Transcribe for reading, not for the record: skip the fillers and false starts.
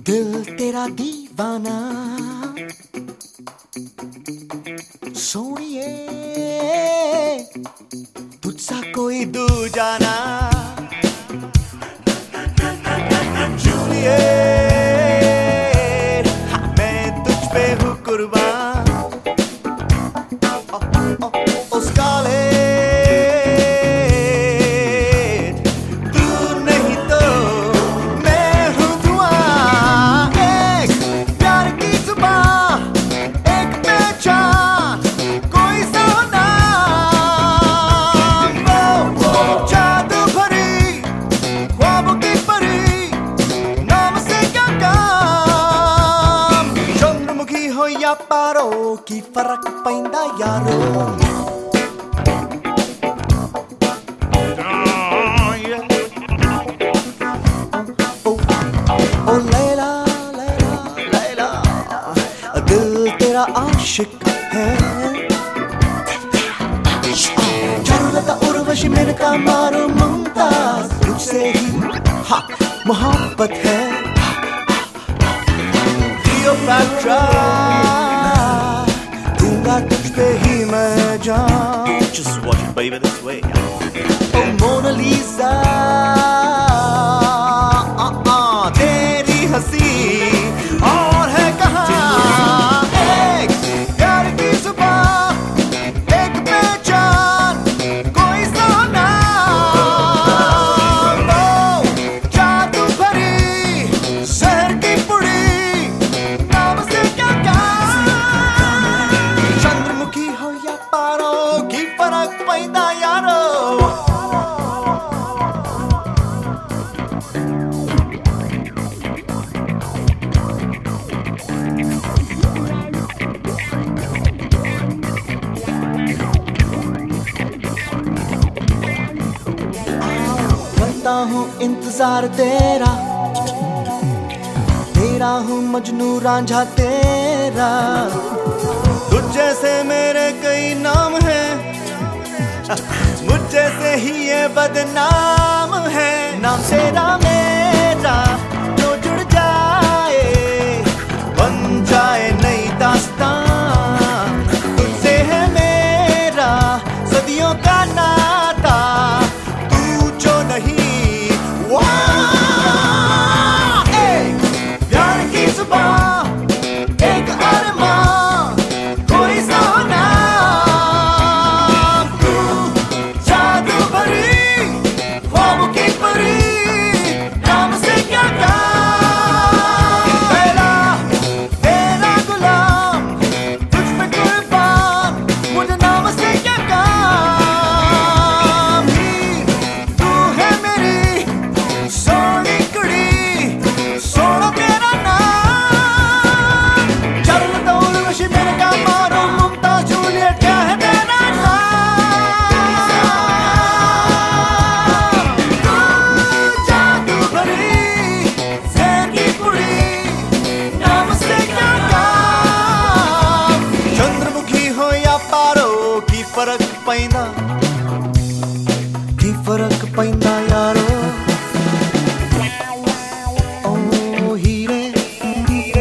दिल तेरा दीवाना सोनिए तुझसा कोई दूजा ना जूलियट मैं तुझ पे हूँ कुर्बान ओ स्कारलेट तू नहीं तो मैं हूँ धुआं एक प्यार की जुबान एक पहचान कोई सा नाम वो जादू भरी ख्वाबों की परी नाम से क्या काम चंद्रमुखी हो या पारो की फर्क पैंदा यारो ओ लैला लैला लैला दिल तेरा आशिक है चारुलता उर्वशी मेनका मारो मुमताज तुझसे ही हाँ मोहब्बत है क्लियोपैट्रा दूंगा तुझ पे ही मैं जान Just watch it, baby, this way. ओ मोनालिसा तेरी हंसी और है कहाँ एक प्यार की जुबान एक पहचान कोई सा नाम वो जादू भरी शहर की पुड़ी नाम से क्या काम चंद्रमुखी हो या पारो की फर्क पैदा यारो करता हूँ इंतजार तेरा तेरा हूँ मजनू रांझा तेरा तुझ जैसे मेरे कई नाम हैं मुझ जैसे ही ये बदनाम है नाम तेरा मेरा जो जुड़ जाए बन जाए नई दास्तान तुझसे है मेरा सदियों का नाता तू जो नहीं वाह एक प्यार की जुबान एक अरमान कोई सा नाम तू जादू भरी ख्वाबों की परी नाम से क्या काम पहला तेरा गुलाम तुझ पे कुर्बान मुझे नाम से क्या काम हीर तू है मेरी सोनी कुड़ी सोना तेरा नाम चारुलता उर्वशी मेनका मारो मुमताज जूलियट क्या है तेरा नाम तू जादू भरी शहर की पुड़ी नाम से क्या काम चंद्रमुखी हो या पारो की फर्क पैंदा यारो ओ हीरे हीरे